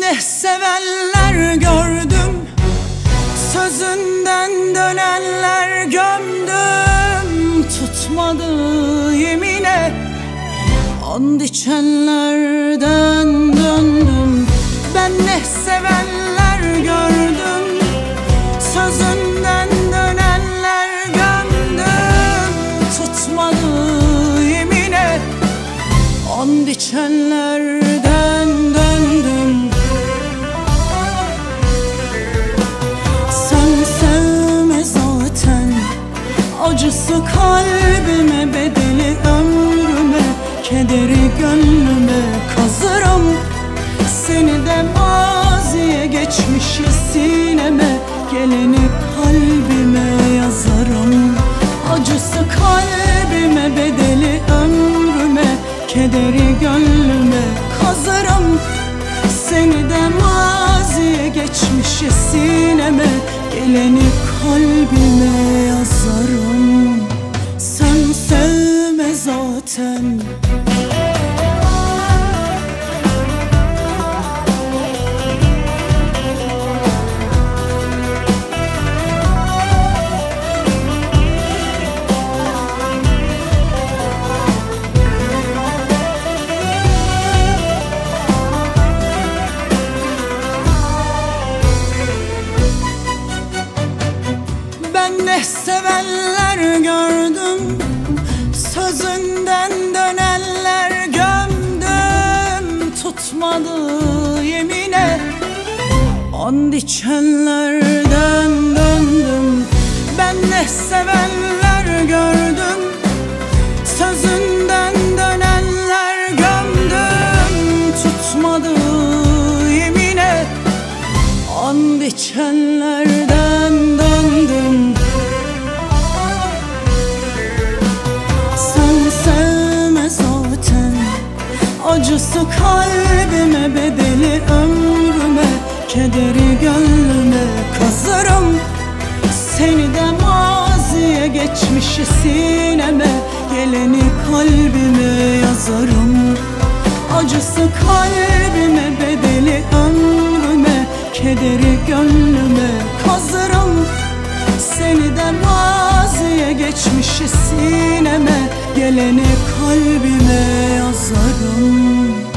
ne sevenler gördüm, sözünden dönenler gömdüm. Tutmadı yemine, and içenlerden döndüm. Ben ne sevenler gördüm, sözünden dönenler gömdüm. Tutmadı yemine, and içenlerden döndüm. Sen sevme zaten, acısı kalbime, bedeli ömrüme, kederi gönlüme kazırım. Seni de maziye, geçmişi sineme, geleni kalbime yazarım. Acısı kalbime, bedeli ömrüme, kederi gönlüme kazarım. Seni de maziye, geçmişi sineme, geleni kalbime yazarım. Sen sevme zaten. Ne sevenler gördüm, sözünden dönenler gömdüm. Tutmadı yemine, and içenlerden döndüm. Ben ne sevenler gördüm, sözünden dönenler gömdüm. Tutmadı yemine, and içenlerden döndüm. Acısı kalbime, bedeli ömrüme, kederi gönlüme kazırım. Seni de maziye, geçmişi sineme, geleni kalbime yazarım. Acısı kalbime, bedeli ömrüme, kederi gönlüme kazırım. Seni de maziye, geçmişi sineme, geleni kalbime yazarım.